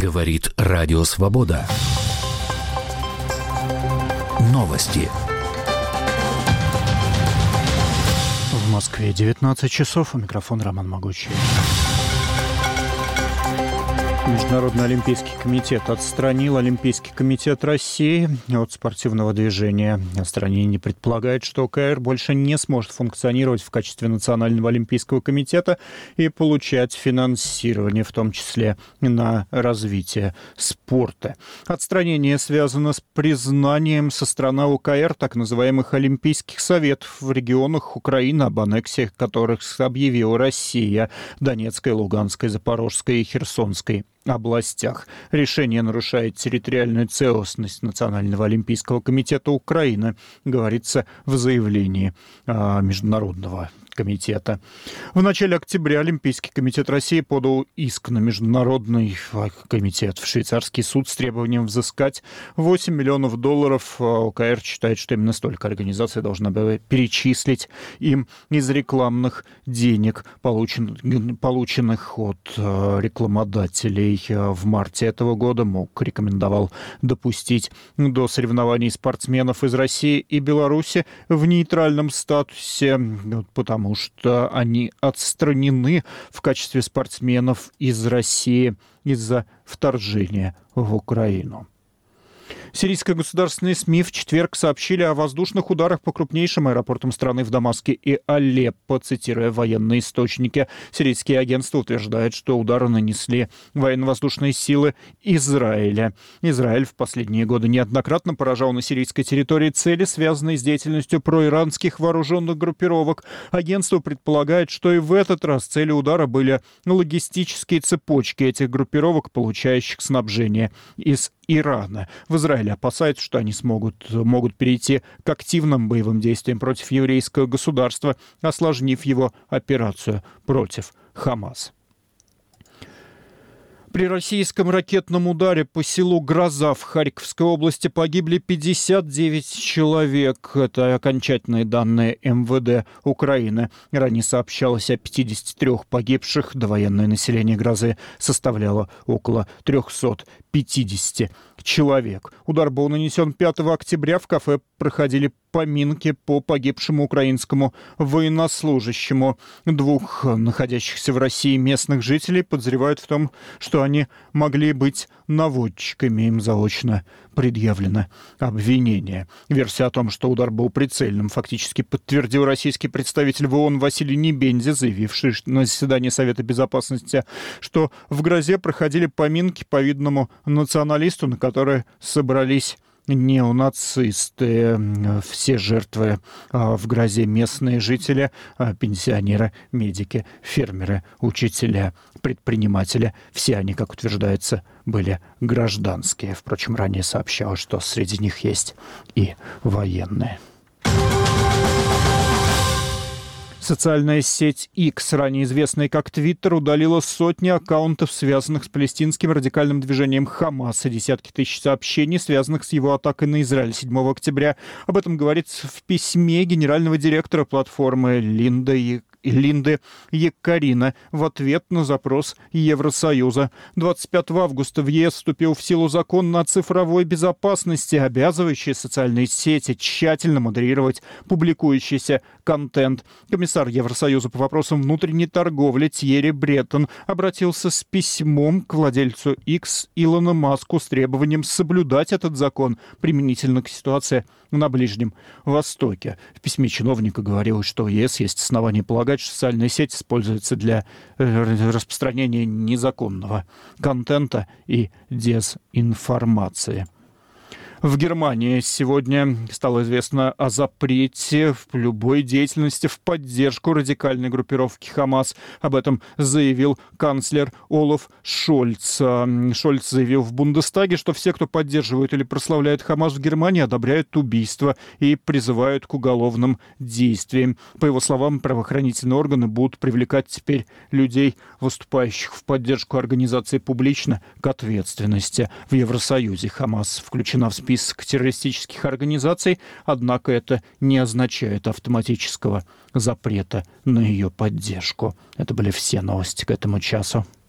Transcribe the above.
Говорит Радио Свобода. Новости. В Москве 19 часов. У микрофона Роман Могучий. Международный олимпийский комитет отстранил Олимпийский комитет России от спортивного движения. Отстранение предполагает, что ОКР больше не сможет функционировать в качестве Национального олимпийского комитета и получать финансирование, в том числе на развитие спорта. Отстранение связано с признанием со стороны ОКР так называемых Олимпийских советов в регионах Украины, об аннексиях которых объявила Россия: Донецкой, Луганской, Запорожской и Херсонской областях. Решение нарушает территориальную целостность Национального олимпийского комитета Украины, говорится в заявлении Международного комитета. В начале октября Олимпийский комитет России подал иск на Международный комитет в швейцарский суд с требованием взыскать $8 миллионов. ОКР считает, что именно столько организация должна была перечислить им из рекламных денег, полученных от рекламодателей в марте этого года. МОК рекомендовал допустить до соревнований спортсменов из России и Беларуси в нейтральном статусе, потому что они отстранены в качестве спортсменов из России из-за вторжения в Украину. Сирийские государственные СМИ в четверг сообщили о воздушных ударах по крупнейшим аэропортам страны в Дамаске и Алеппо, цитируя военные источники. Сирийские агентства утверждают, что удары нанесли военно-воздушные силы Израиля. Израиль в последние годы неоднократно поражал на сирийской территории цели, связанные с деятельностью проиранских вооруженных группировок. Агентство предполагает, что и в этот раз целью удара были логистические цепочки этих группировок, получающих снабжение из Ирана. В Израиле опасаются, что они могут перейти к активным боевым действиям против еврейского государства, осложнив его операцию против Хамас. При российском ракетном ударе по селу Гроза в Харьковской области погибли 59 человек. Это окончательные данные МВД Украины. Ранее сообщалось о 53 погибших. Довоенное население Грозы составляло около 350 человек. Удар был нанесен 5 октября. В кафе проходили поминки по погибшему украинскому военнослужащему. Двух находящихся в России местных жителей подозревают в том, что они могли быть наводчиками. Им заочно предъявлено обвинение. Версия о том, что удар был прицельным, фактически подтвердил российский представитель в ООН Василий Небензи, заявивший на заседании Совета Безопасности, что в Грозе проходили поминки по видному националисту, на которые собрались неонацисты. Все жертвы в Грозе местные жители, пенсионеры, медики, фермеры, учителя, предприниматели. Все они, как утверждается, были гражданские. Впрочем, ранее сообщалось, что среди них есть и военные. Социальная сеть X, ранее известная как Twitter, удалила сотни аккаунтов, связанных с палестинским радикальным движением Хамас, и десятки тысяч сообщений, связанных с его атакой на Израиль 7 октября. Об этом говорится в письме генерального директора платформы Линды Якарина в ответ на запрос Евросоюза. 25 августа в ЕС вступил в силу закон о цифровой безопасности, обязывающий социальные сети тщательно модерировать публикующийся контент. Комиссар Евросоюза по вопросам внутренней торговли Тьерри Бреттон обратился с письмом к владельцу X Илону Маску с требованием соблюдать этот закон применительно к ситуации на Ближнем Востоке. В письме чиновника говорилось, что в ЕС есть основания полагать, что социальная сеть используется для распространения незаконного контента и дезинформации. В Германии сегодня стало известно о запрете в любой деятельности в поддержку радикальной группировки Хамас. Об этом заявил канцлер Олаф Шольц. Шольц заявил в Бундестаге, что все, кто поддерживает или прославляет Хамас в Германии, одобряют убийства и призывают к уголовным действиям. По его словам, правоохранительные органы будут привлекать теперь людей, выступающих в поддержку организации публично, к ответственности. В Евросоюзе Хамас включена в список террористических организаций, однако это не означает автоматического запрета на ее поддержку. Это были все новости к этому часу.